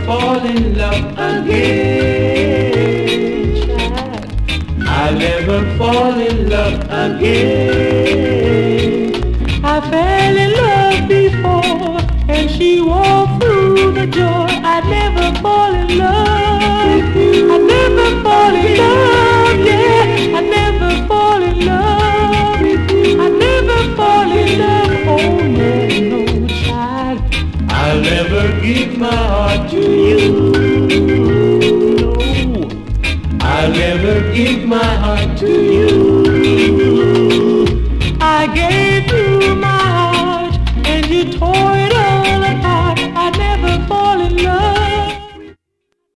fall in love again, child. I'll never fall in love again. I fell in love before, and she walked through the door. I never fall in love. I never fall in love, yeah. I never fall in love. I never fall in love. Oh no, no, child. I'll never give my heart to you. No, I'll never give my